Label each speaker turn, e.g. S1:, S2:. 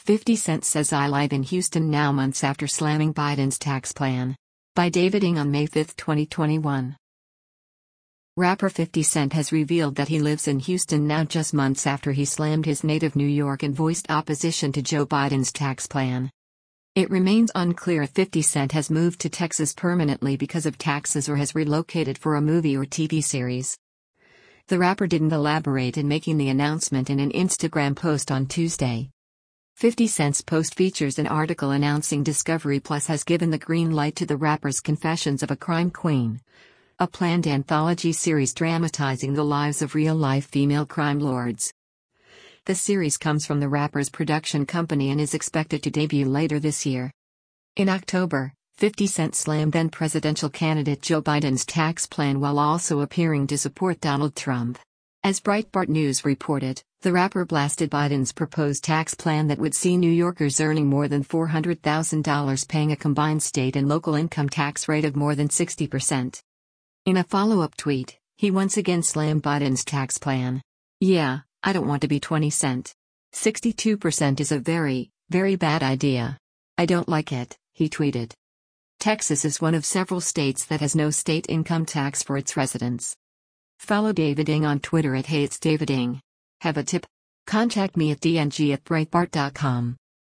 S1: 50 Cent says I live in Houston now months after slamming Biden's tax plan. By David Ng on May 5, 2021. Rapper 50 Cent has revealed that he lives in Houston now just months after he slammed his native New York and voiced opposition to Joe Biden's tax plan. It remains unclear if 50 Cent has moved to Texas permanently because of taxes or has relocated for a movie or TV series. The rapper didn't elaborate in making the announcement in an Instagram post on Tuesday. 50 Cent's post features an article announcing Discovery Plus has given the green light to the rapper's Confessions of a Crime Queen, a planned anthology series dramatizing the lives of real-life female crime lords. The series comes from the rapper's production company and is expected to debut later this year. In October, 50 Cent slammed then-presidential candidate Joe Biden's tax plan while also appearing to support Donald Trump. As Breitbart News reported, the rapper blasted Biden's proposed tax plan that would see New Yorkers earning more than $400,000 paying a combined state and local income tax rate of more than 60%. In a follow-up tweet, he once again slammed Biden's tax plan. "Yeah, I don't want to be 20 Cent. 62% is a very, very bad idea. I don't like it," he tweeted. Texas is one of several states that has no state income tax for its residents. Follow David Ng on Twitter at @HeyIt'sDavidNg. Have a tip? Contact me at dng@breitbart.com.